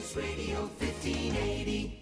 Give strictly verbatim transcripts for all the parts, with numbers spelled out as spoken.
News Radio fifteen eighty.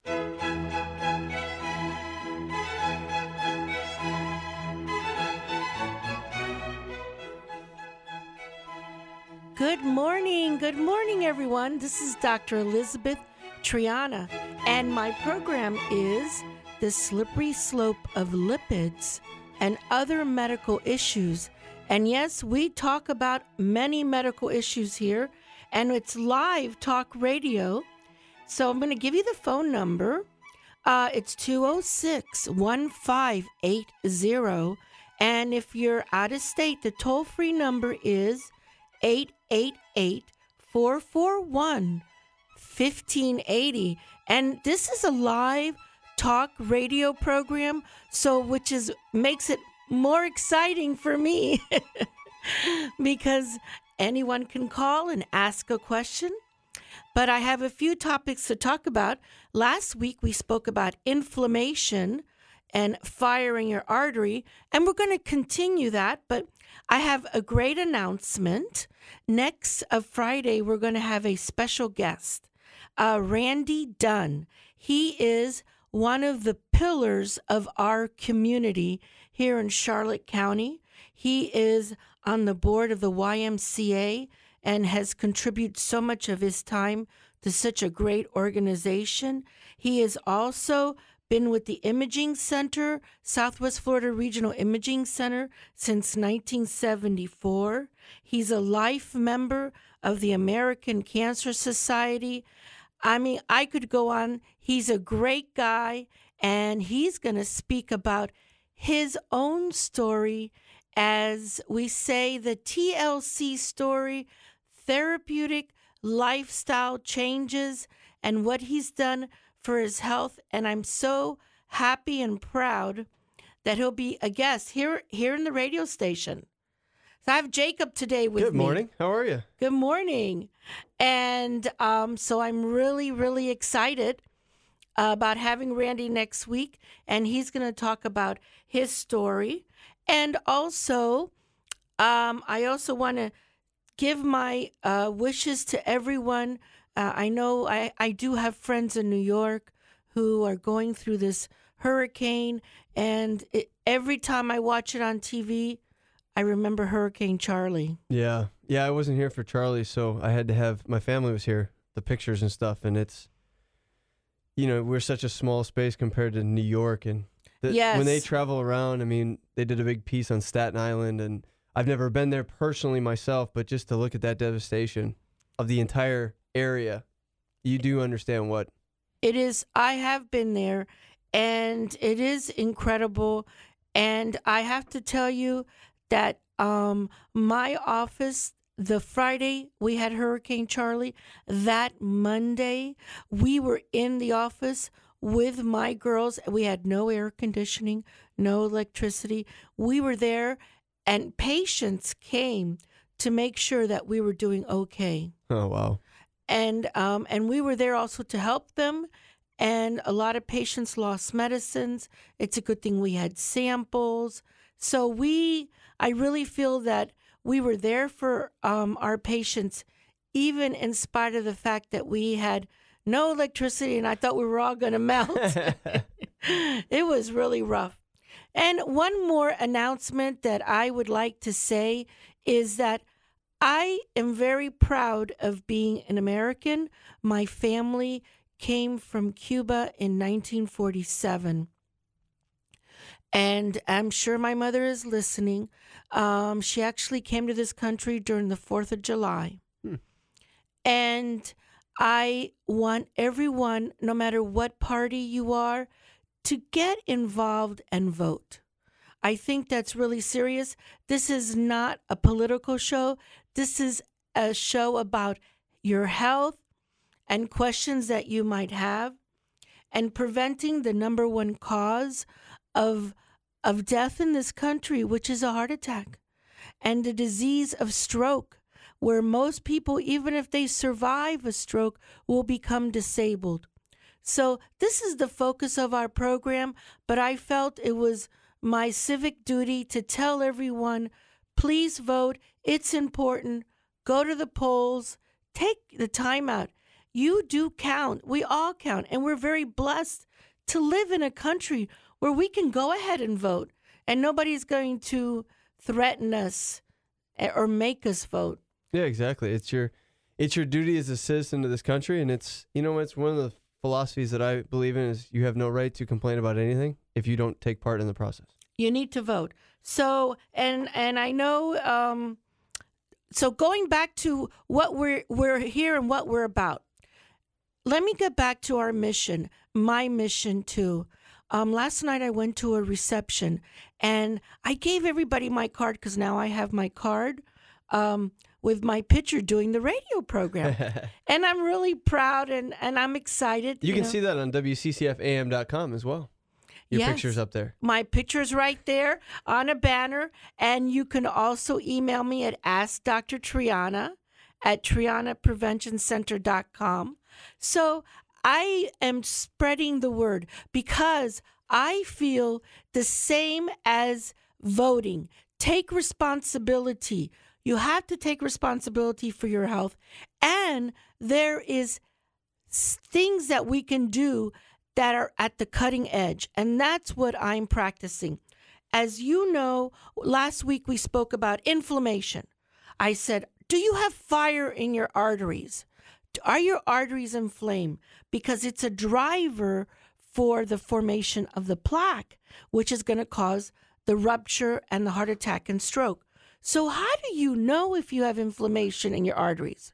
Good morning. Good morning, everyone. This is Doctor Elizabeth Triana, and my program is The Slippery Slope of Lipids and Other Medical Issues. And yes, we talk about many medical issues here, and it's live talk radio. So I'm going to give you the phone number. Uh, it's two oh six, one five eight zero. And if you're out of state, the toll-free number is eight eight eight, four four one, one five eight zero. And this is a live talk radio program, so which is makes it more exciting for me because anyone can call and ask a question. But I have a few topics to talk about. Last week we spoke about inflammation and firing your artery, and we're going to continue that, but I have a great announcement. Next uh, Friday, we're going to have a special guest, uh, Randy Dunn. He is one of the pillars of our community here in Charlotte County. He is on the board of the Y M C A and has contributed so much of his time to such a great organization. He is also been with the Imaging Center, Southwest Florida Regional Imaging Center, since nineteen seventy-four. He's a life member of the American Cancer Society. I mean, I could go on. He's a great guy, and he's going to speak about his own story, as we say, the T L C story, therapeutic lifestyle changes, and what he's done for his health. And I'm so happy and proud that he'll be a guest here here in the radio station. So I have Jacob today with me. Good morning. How are you? Good morning. And um, so I'm really, really excited uh, about having Randy next week. And he's going to talk about his story. And also, um, I also want to give my uh, wishes to everyone. Uh, I know I, I do have friends in New York who are going through this hurricane, and it, every time I watch it on T V, I remember Hurricane Charlie. Yeah. Yeah, I wasn't here for Charlie, so I had to have, my family was here, the pictures and stuff, and it's, you know, we're such a small space compared to New York, and the, yes. when they travel around, I mean, they did a big piece on Staten Island, and I've never been there personally myself, but just to look at that devastation of the entire area, you do understand what it is. I have been there, and it is incredible. And I have to tell you that um, my office, the Friday we had Hurricane Charlie, that Monday we were in the office with my girls. We had no air conditioning, no electricity. We were there, and patients came to make sure that we were doing okay. Oh, wow. And um, and we were there also to help them. And a lot of patients lost medicines. It's a good thing we had samples. So we, I really feel that we were there for um, our patients, even in spite of the fact that we had no electricity and I thought we were all going to melt. It was really rough. And one more announcement that I would like to say is that I am very proud of being an American. My family came from Cuba in nineteen forty-seven. And I'm sure my mother is listening. Um, she actually came to this country during the fourth of July. Hmm. And I want everyone, no matter what party you are, to get involved and vote. I think that's really serious. This is not a political show. This is a show about your health and questions that you might have, and preventing the number one cause of of death in this country, which is a heart attack, and the disease of stroke, where most people, even if they survive a stroke, will become disabled. So this is the focus of our program, but I felt it was my civic duty to tell everyone, please vote. It's important. Go to the polls. Take the time out. you do count. We all count. And we're very blessed to live in a country where we can go ahead and vote and nobody's going to threaten us or make us vote. Yeah, exactly. It's your it's your duty as a citizen of this country, and it's you know it's one of the philosophies that I believe in is you have no right to complain about anything if you don't take part in the process. You need to vote. So and and I know um, so going back to what we're we're here and what we're about. Let me get back to our mission, my mission too. Um, last night I went to a reception and I gave everybody my card because now I have my card um, with my picture doing the radio program. And I'm really proud and, and I'm excited. You, you can know. see that on W C C F A M dot com as well. Your Yes. picture's up there. My picture's right there on a banner. And you can also email me at ask Doctor Triana at triana prevention center dot com. So I am spreading the word because I feel the same as voting. Take responsibility. You have to take responsibility for your health. And there is things that we can do that are at the cutting edge. And that's what I'm practicing. As you know, last week we spoke about inflammation. I said, do you have fire in your arteries? Are your arteries inflamed? Because it's a driver for the formation of the plaque, which is going to cause the rupture and the heart attack and stroke. So how do you know if you have inflammation in your arteries?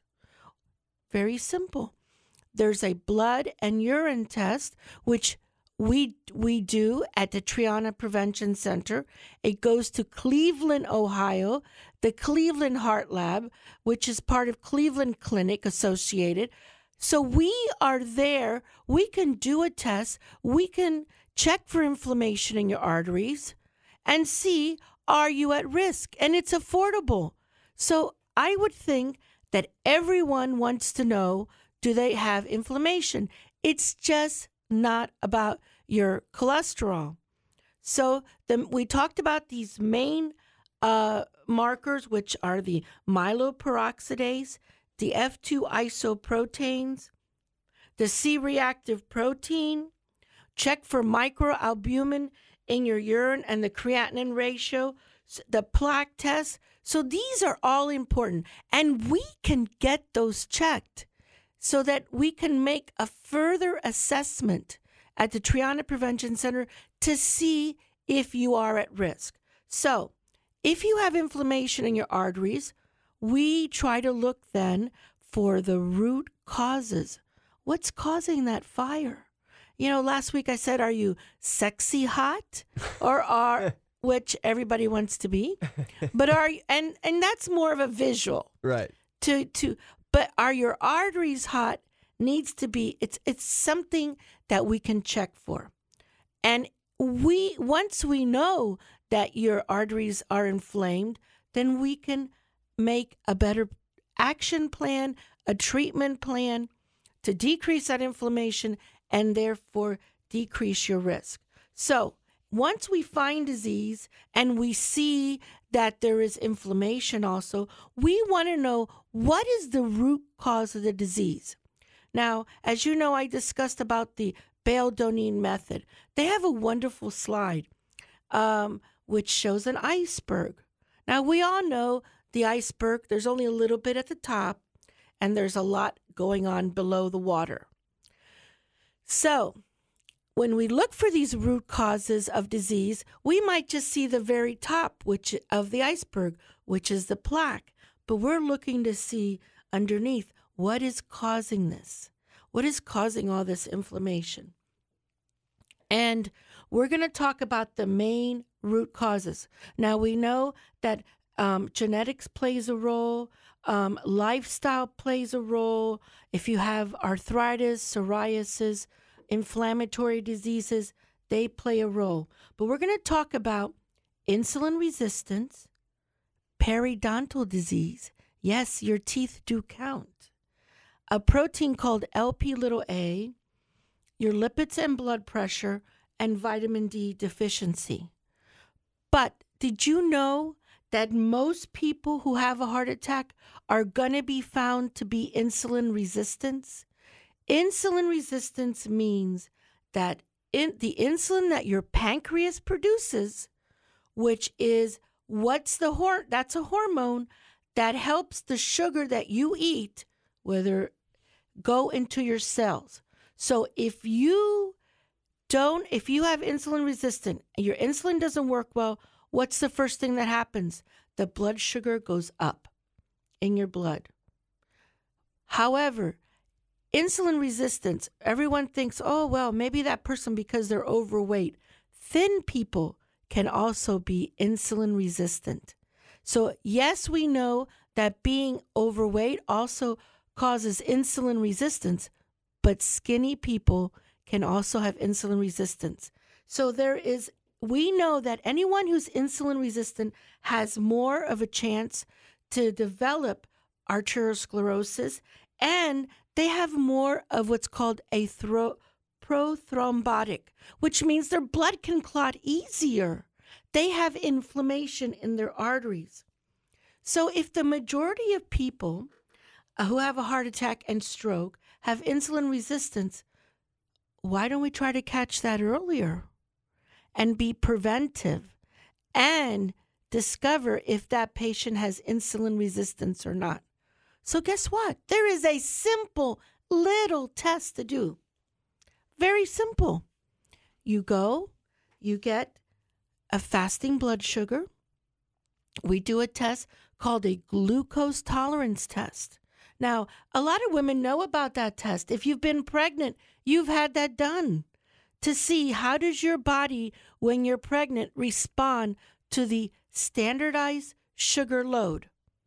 Very simple. There's a blood and urine test, which we we do at the Triana Prevention Center. It goes to Cleveland, Ohio, the Cleveland Heart Lab, which is part of Cleveland Clinic Associated. So we are there. We can do a test. We can check for inflammation in your arteries and see, are you at risk? And it's affordable. So I would think that everyone wants to know, do they have inflammation? It's just not about your cholesterol. So the, we talked about these main uh, markers, which are the myeloperoxidase, the F two isoproteins, the C-reactive protein. Check for microalbumin in your urine and the creatinine ratio, the plaque test. So these are all important. And we can get those checked so that we can make a further assessment at the Triana Prevention Center to see if you are at risk. So if you have inflammation in your arteries, we try to look then for the root causes. What's causing that fire? You know, last week I said, are you sexy hot or are, which everybody wants to be, but are you, and, and that's more of a visual. Right. To, to, but are your arteries hot needs to be, it's, it's something that we can check for. And we, once we know that your arteries are inflamed, then we can make a better action plan, a treatment plan to decrease that inflammation and therefore decrease your risk. So once we find disease and we see that there is inflammation also, we want to know what is the root cause of the disease. Now, as you know, I discussed about the Bale-Donin method. They have a wonderful slide um, which shows an iceberg. Now, we all know the iceberg, there's only a little bit at the top, and there's a lot going on below the water. So, when we look for these root causes of disease, we might just see the very top which of the iceberg, which is the plaque. But we're looking to see underneath what is causing this. What is causing all this inflammation? And we're going to talk about the main root causes. Now, we know that um, genetics plays a role. Um, lifestyle plays a role. If you have arthritis, psoriasis, inflammatory diseases, they play a role. But we're going to talk about insulin resistance, periodontal disease. Yes, your teeth do count. A protein called L P little a, your lipids and blood pressure, and vitamin D deficiency. But did you know that most people who have a heart attack are going to be found to be insulin resistant? Insulin resistance means that in the insulin that your pancreas produces, which is what's the hor- that's a hormone that helps the sugar that you eat, whether go into your cells. So if you don't, if you have insulin resistant, your insulin doesn't work well, what's the first thing that happens? The blood sugar goes up in your blood. However, insulin resistance, everyone thinks, oh, well, maybe that person because they're overweight. Thin people can also be insulin resistant. So yes, we know that being overweight also causes insulin resistance, but skinny people can also have insulin resistance. So there is, we know that anyone who's insulin resistant has more of a chance to develop arteriosclerosis, and they have more of what's called a thro- prothrombotic, which means their blood can clot easier. They have inflammation in their arteries. So if the majority of people uh, who have a heart attack and stroke have insulin resistance, why don't we try to catch that earlier and be preventive and discover if that patient has insulin resistance or not? So guess what? There is a simple little test to do. Very simple. You go, you get a fasting blood sugar. We do a test called a glucose tolerance test. Now, a lot of women know about that test. If you've been pregnant, you've had that done to see how does your body, when you're pregnant, respond to the standardized sugar load.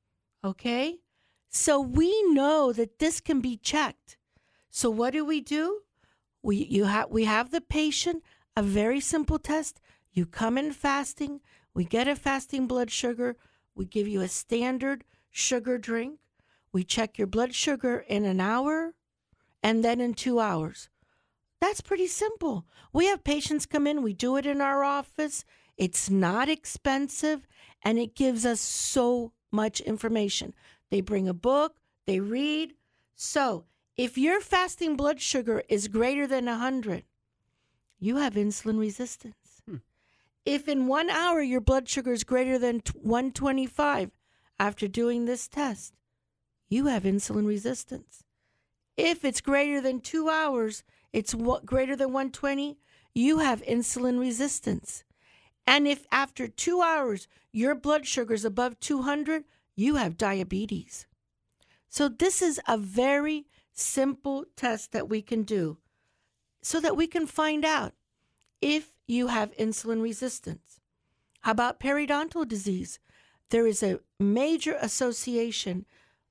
Okay? So we know that this can be checked. So what do we do? We you have we have the patient, a very simple test. You come in fasting, we get a fasting blood sugar, we give you a standard sugar drink, we check your blood sugar in an hour, and then in two hours. That's pretty simple. We have patients come in, we do it in our office. It's not expensive, and it gives us so much information. They bring a book, they read. So if your fasting blood sugar is greater than one hundred, you have insulin resistance. Hmm. If in one hour your blood sugar is greater than one twenty-five after doing this test, you have insulin resistance. If it's greater than two hours, it's what, greater than one twenty, you have insulin resistance. And if after two hours your blood sugar is above two hundred, you have diabetes. So this is a very simple test that we can do so that we can find out if you have insulin resistance. How about periodontal disease? There is a major association.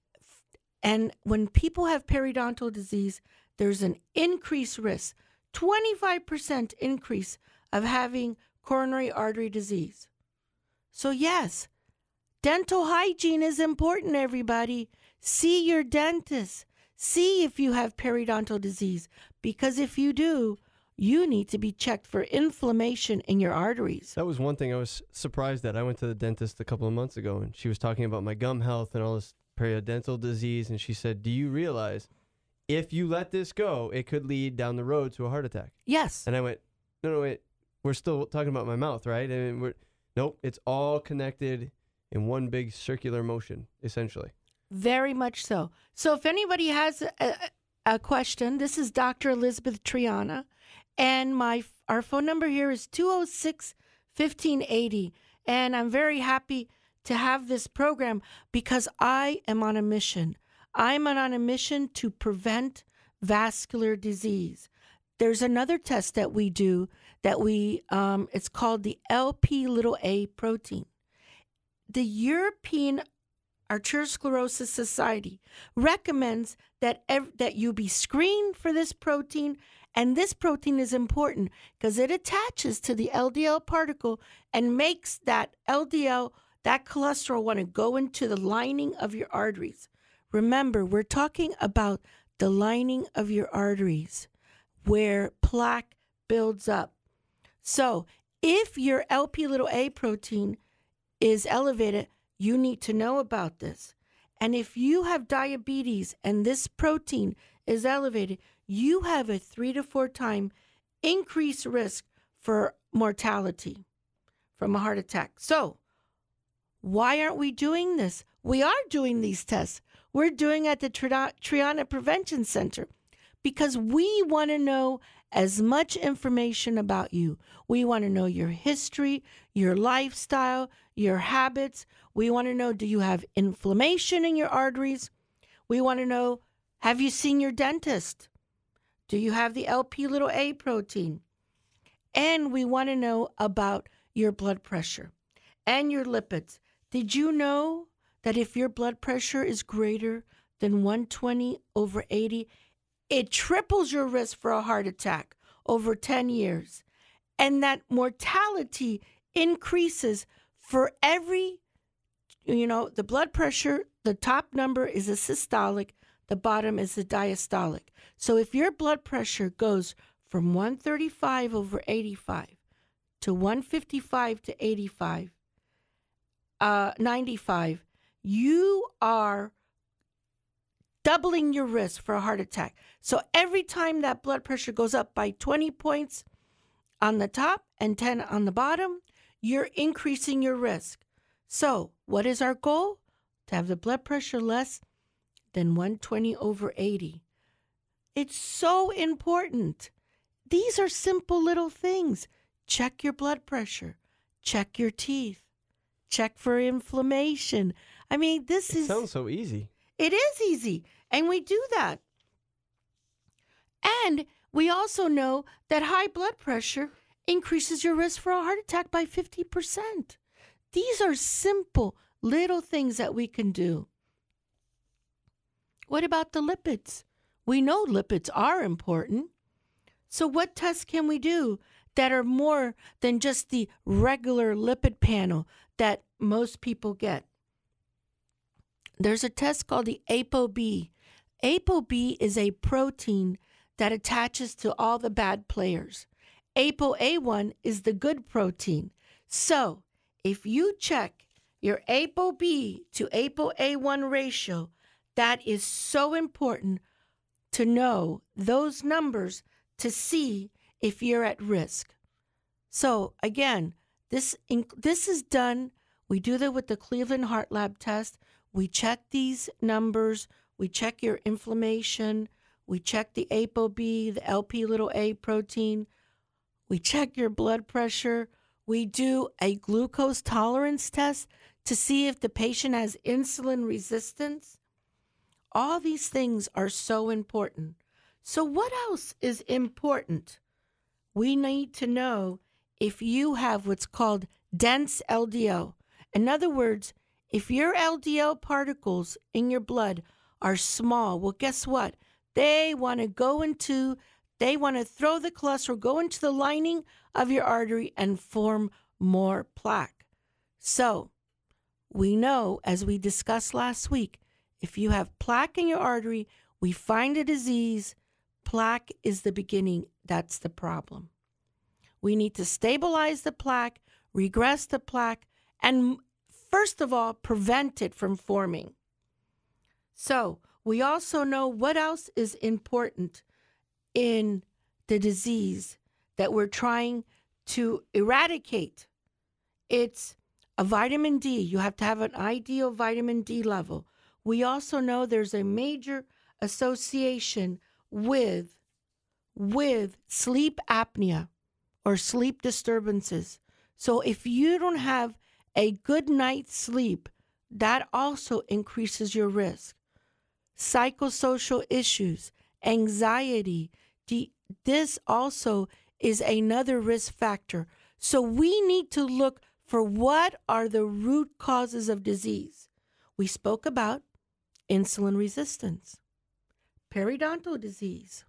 And when people have periodontal disease, there's an increased risk, twenty-five percent increase of having coronary artery disease. So yes, dental hygiene is important, everybody. See your dentist. See if you have periodontal disease, because if you do, you need to be checked for inflammation in your arteries. That was one thing I was surprised at. I went to the dentist a couple of months ago, and she was talking about my gum health and all this periodontal disease, and she said, do you realize if you let this go, it could lead down the road to a heart attack? Yes. And I went, no, no, wait. We're still talking about my mouth, right? I mean, we're, nope, it's all connected in one big circular motion, essentially. Very much so. So if anybody has a, a question, this is Doctor Elizabeth Triana, and my our phone number here is two oh six, fifteen eighty. And I'm very happy to have this program because I am on a mission. I'm on a mission to prevent vascular disease. There's another test that we do that we, um, it's called the L P little a protein. The European Arteriosclerosis Society recommends that ev- that you be screened for this protein, and this protein is important because it attaches to the L D L particle and makes that L D L, that cholesterol, want to go into the lining of your arteries. Remember, we're talking about the lining of your arteries where plaque builds up. So if your L P little a protein is elevated, you need to know about this. And if you have diabetes and this protein is elevated, you have a three to four time increased risk for mortality from a heart attack. So, why aren't we doing this? We are doing these tests. We're doing at the Tri- Triana Prevention Center because we want to know as much information about you. We want to know your history, your lifestyle, your habits. We want to know, do you have inflammation in your arteries? We want to know, have you seen your dentist? Do you have the L P little a protein? And we want to know about your blood pressure and your lipids. Did you know that if your blood pressure is greater than one twenty over eighty, it triples your risk for a heart attack over ten years? And that mortality increases for every, you know, the blood pressure, the top number is a systolic, the bottom is a diastolic. So if your blood pressure goes from one thirty-five over eighty-five to one fifty-five to eighty-five, uh, ninety-five, you are doubling your risk for a heart attack. So every time that blood pressure goes up by twenty points on the top and ten on the bottom, you're increasing your risk. So what is our goal? To have the blood pressure less than one twenty over eighty. It's so important. These are simple little things. Check your blood pressure. Check your teeth. Check for inflammation. I mean, this It is... sounds so easy. It is easy, and we do that. And we also know that high blood pressure increases your risk for a heart attack by fifty percent. These are simple little things that we can do. What about the lipids? We know lipids are important. So what tests can we do that are more than just the regular lipid panel that most people get? There's a test called the ApoB. ApoB is a protein that attaches to all the bad players. A P O A one is the good protein. So if you check your ApoB to A P O A one ratio, that is so important to know those numbers to see if you're at risk. So again, this this is done. We do that with the Cleveland Heart Lab test. We check these numbers. We check your inflammation. We check the ApoB, the L P little a protein. We check your blood pressure. We do a glucose tolerance test to see if the patient has insulin resistance. All these things are so important. So what else is important? We need to know if you have what's called dense L D L. In other words, if your L D L particles in your blood are small, well, guess what? They want to go into, they want to throw the cholesterol, go into the lining of your artery and form more plaque. So we know, as we discussed last week, if you have plaque in your artery, we find a disease, plaque is the beginning. That's the problem. We need to stabilize the plaque, regress the plaque, and first of all, prevent it from forming. So we also know what else is important in the disease that we're trying to eradicate. It's a vitamin D. You have to have an ideal vitamin D level. We also know there's a major association with, with sleep apnea or sleep disturbances. So if you don't have a good night's sleep, that also increases your risk. Psychosocial issues, anxiety, de- this also is another risk factor. So we need to look for what are the root causes of disease. We spoke about insulin resistance, periodontal disease,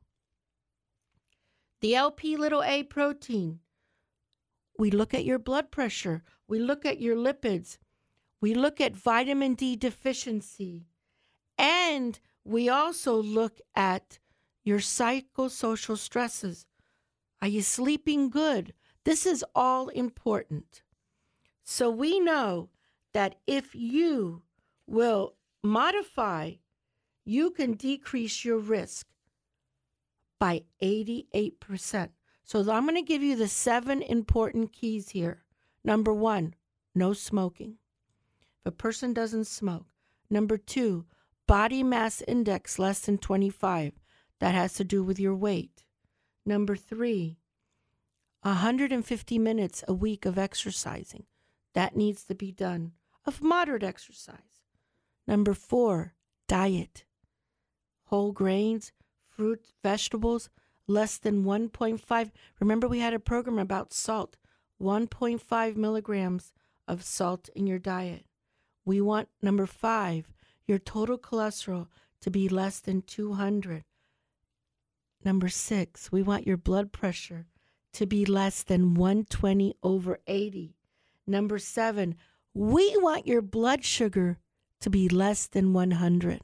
the L P little a protein. We look at your blood pressure. We look at your lipids. We look at vitamin D deficiency. And we also look at your psychosocial stresses. Are you sleeping good? This is all important. So we know that if you will modify, you can decrease your risk by eighty-eight percent. So I'm going to give you the seven important keys here. Number one, no smoking. If a person doesn't smoke. Number two, body mass index less than twenty-five. That has to do with your weight. Number three, one hundred fifty minutes a week of exercising. That needs to be done, of moderate exercise. Number four, diet. Whole grains, fruits, vegetables, less than one point five. Remember, we had a program about salt. one point five milligrams of salt in your diet. We want, number five, your total cholesterol to be less than two hundred. Number six, we want your blood pressure to be less than one twenty over eighty. Number seven, we want your blood sugar to be less than one hundred.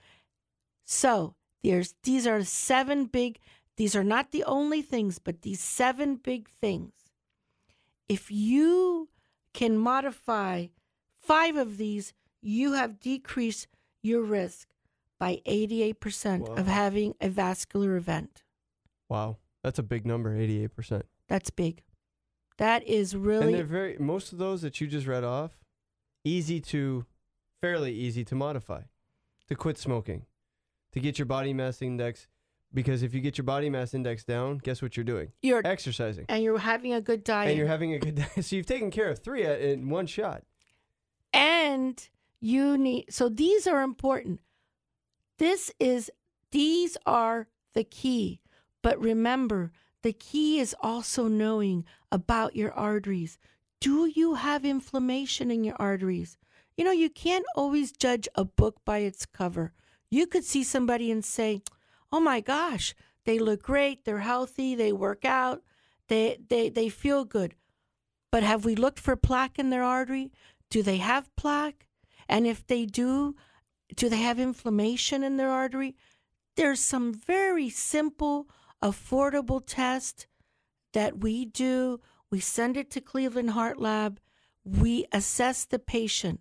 So there's these are seven big, these are not the only things, but these seven big things. If you can modify five of these, you have decreased your risk by eighty-eight percent Wow. of having a vascular event. Wow. That's a big number, eighty-eight percent. That's big. That is really... And they're very, most of those that you just read off, easy to, fairly easy to modify. To quit smoking. To get your body mass index. Because if you get your body mass index down, guess what you're doing? You're Exercising. and you're having a good diet. And you're having a good diet. So you've taken care of three at- in one shot. And you need, so these are important. This is, these are the key. But remember, the key is also knowing about your arteries. Do you have inflammation in your arteries? You know, you can't always judge a book by its cover. You could see somebody and say, oh my gosh, they look great, they're healthy, they work out, they they they feel good. But have we looked for plaque in their artery? Do they have plaque? And if they do, do they have inflammation in their artery? There's some very simple, affordable test that we do. We send it to Cleveland Heart Lab. We assess the patient.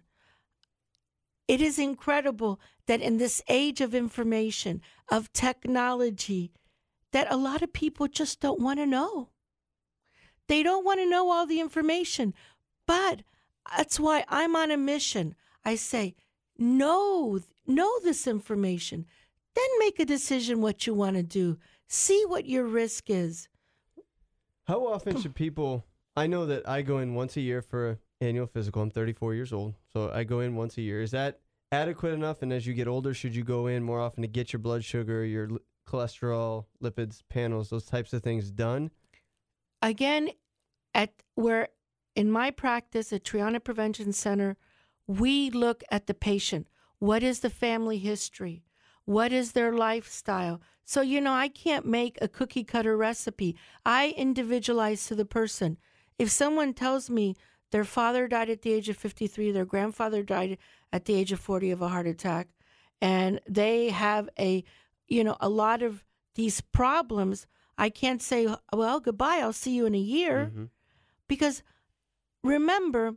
It is incredible that in this age of information, of technology, that a lot of people just don't want to know. They don't want to know all the information. But that's why I'm on a mission. I say, know, know this information. Then make a decision what you want to do. See what your risk is. How often should people, I know that I go in once a year for an annual physical. I'm thirty-four years old, so I go in once a year. Is that adequate enough? And as you get older, should you go in more often to get your blood sugar, your l- cholesterol, lipids, panels, those types of things done? Again, at where in my practice at Triana Prevention Center, we look at the patient. What is the family history? What is their lifestyle? So, you know, I can't make a cookie cutter recipe. I individualize to the person. If someone tells me their father died at the age of fifty-three, their grandfather died at the age of forty of a heart attack, and they have a, you know, a lot of these problems, I can't say, well, goodbye, I'll see you in a year. Mm-hmm. Because remember,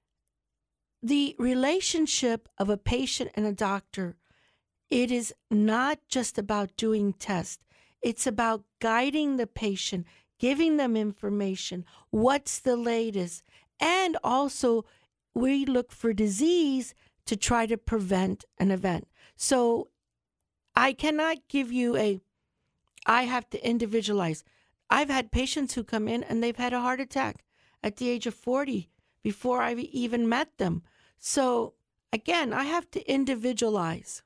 the relationship of a patient and a doctor, it is not just about doing tests. It's about guiding the patient, giving them information, what's the latest. And also, we look for disease to try to prevent an event. So I cannot give you a, I have to individualize. I've had patients who come in and they've had a heart attack at the age of forty before I've even met them. So again, I have to individualize.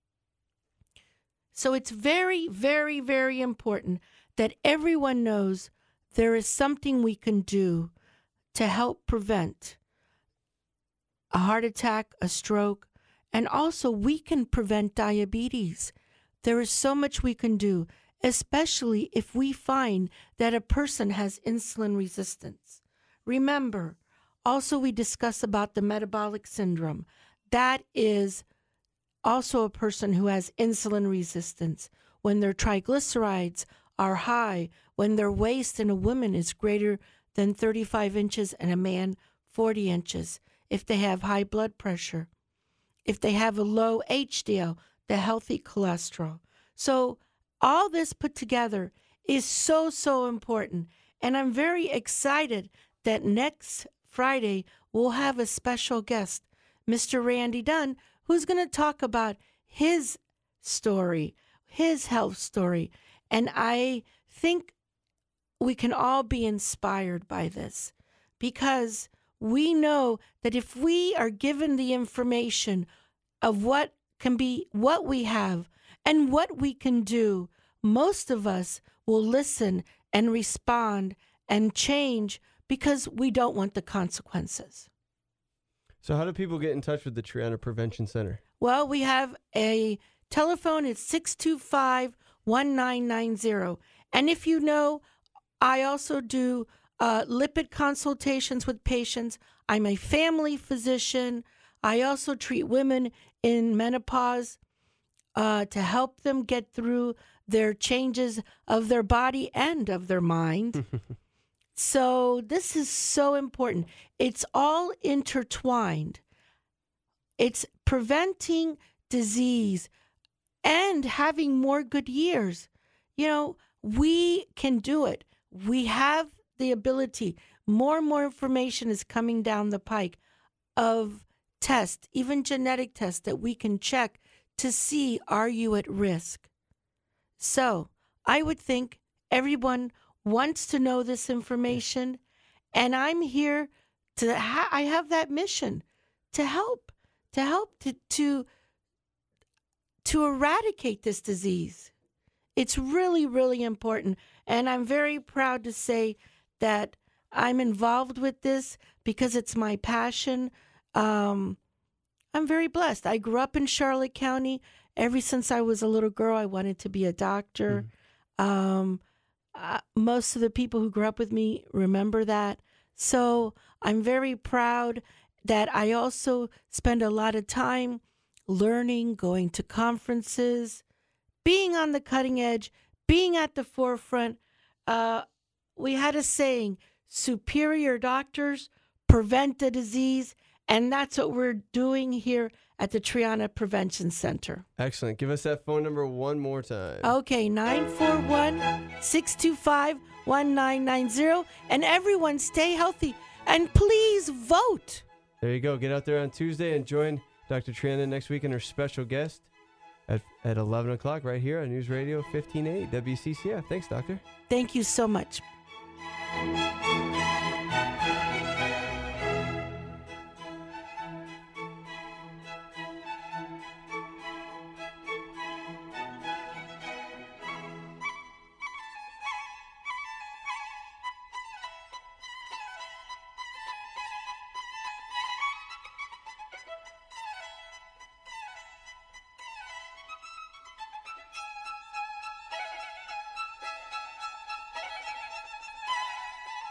So it's very, very, very important that everyone knows there is something we can do to help prevent a heart attack, a stroke, and also we can prevent diabetes. There is so much we can do, especially if we find that a person has insulin resistance. Remember, also we discuss about the metabolic syndrome. That is also a person who has insulin resistance. When their triglycerides are high, when their waist in a woman is greater than thirty-five inches and a man forty inches, if they have high blood pressure, if they have a low H D L, the healthy cholesterol. So all this put together is so, so important. And I'm very excited that next Friday we'll have a special guest, Mister Randy Dunn, who's going to talk about his story, his health story. And I think we can all be inspired by this, because we know that if we are given the information of what can be, what we have, and what we can do, most of us will listen and respond and change because we don't want the consequences. So how do people get in touch with the Triana Prevention Center? Well, we have a telephone. It's six two five, one nine nine zero. And if you know, I also do uh, lipid consultations with patients. I'm a family physician. I also treat women in menopause uh, to help them get through their changes of their body and of their mind. So this is so important. It's all intertwined. It's preventing disease and having more good years. You know, we can do it. We have the ability. More and more information is coming down the pike of tests, even genetic tests that we can check to see, are you at risk? So I would think everyone wants to know this information, and I'm here to, ha- I have that mission to help, to help to, to, to eradicate this disease. It's really, really important. And I'm very proud to say that I'm involved with this because it's my passion. Um, I'm very blessed. I grew up in Charlotte County. Ever since I was a little girl, I wanted to be a doctor. Mm. Um, uh, most of the people who grew up with me remember that. So I'm very proud that I also spend a lot of time learning, going to conferences, being on the cutting edge, being at the forefront. Uh, we had a saying, superior doctors prevent the disease, and that's what we're doing here at the Triana Prevention Center. Excellent. Give us that phone number one more time. Okay, nine four one, six two five, one nine nine zero. And everyone stay healthy, and please vote. There you go. Get out there on Tuesday and join Doctor Triana next week and her special guest at, at eleven o'clock right here on News Radio fifteen eighty W C C F. Thanks, Doctor. Thank you so much.